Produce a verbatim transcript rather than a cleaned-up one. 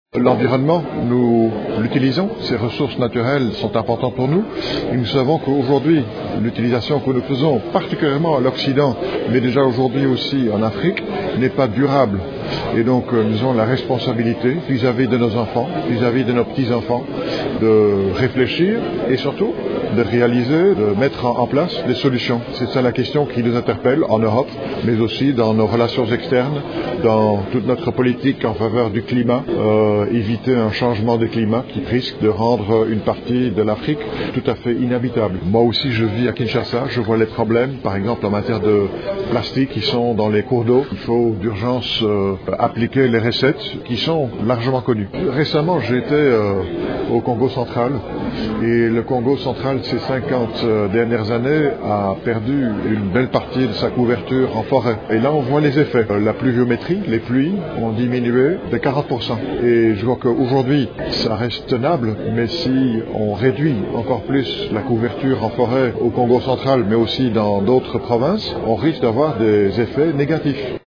L'environnement, nous l'utilisons, ces ressources naturelles sont importantes pour nous et nous savons qu'aujourd'hui, l'utilisation que nous faisons, particulièrement à l'Occident, mais déjà aujourd'hui aussi en Afrique, n'est pas durable. Et donc nous avons la responsabilité vis-à-vis de nos enfants, vis-à-vis de nos petits-enfants, de réfléchir et surtout de réaliser, de mettre en place des solutions. C'est ça la question qui nous interpelle en Europe, mais aussi dans nos relations externes, dans toute notre politique en faveur du climat, euh, éviter un changement de climat qui risque de rendre une partie de l'Afrique tout à fait inhabitable. Moi aussi je vis à Kinshasa, je vois les problèmes, par exemple en matière de plastique qui sont dans les cours d'eau. Il faut d'urgence euh, appliquer les recettes qui sont largement connues. Récemment j'étais euh, au Congo central et le Congo central ces cinquante dernières années a perdu une belle partie de sa couverture en forêt. Et là on voit les effets. La pluviométrie, les pluies ont diminué de quarante pour cent. Et je vois qu'aujourd'hui ça reste tenable, mais si on réduit encore plus la couverture en forêt au Congo central, mais aussi dans d'autres provinces, on risque d'avoir des effets négatifs.